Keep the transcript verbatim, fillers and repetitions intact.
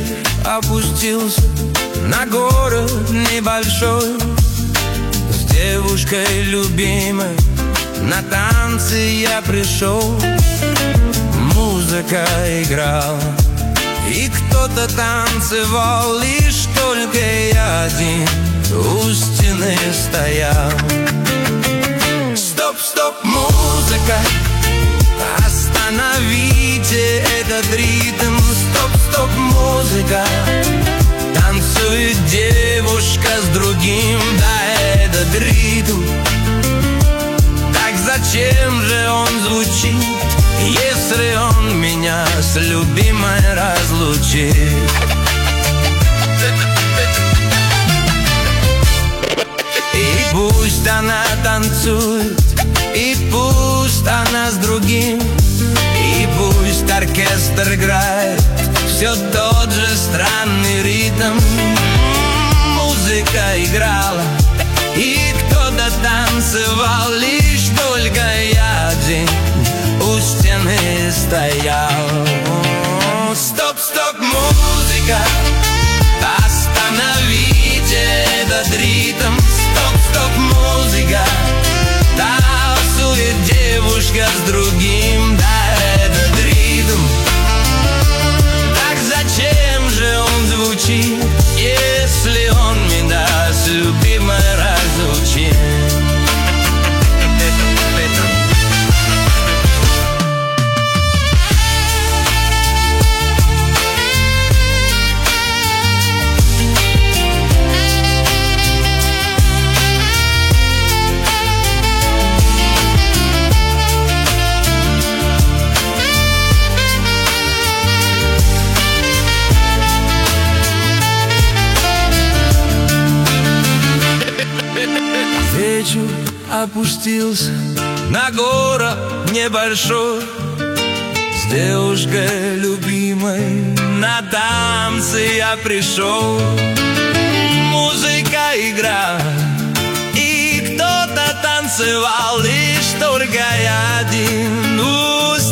опустился на город небольшой. С девушкой любимой на танцы я пришел. Музыка играла, и кто-то танцевал, лишь только я один у стены стоял. Стоп, стоп, музыка, остановите этот ритм. Стоп, стоп, музыка, танцует девушка с другим, да, этот ритм. Так зачем же он звучит, если он меня с любимой разлучит? И пусть она танцует, и пусть она с другим, и пусть оркестр играет все тот же странный ритм. Музыка играла, и кто-то танцевал, лишь только я один у стены стоял. Стоп, стоп, музыка, остановите этот ритм. Стоп, стоп, музыка, танцует девушка с другим, да, этот ритм. Так зачем же он звучит, если он меня с любимой разлучит? Вечер опустился на город небольшой. С девушкой любимой на танцы я пришел. Музыка играла, и кто-то танцевал, лишь только я один у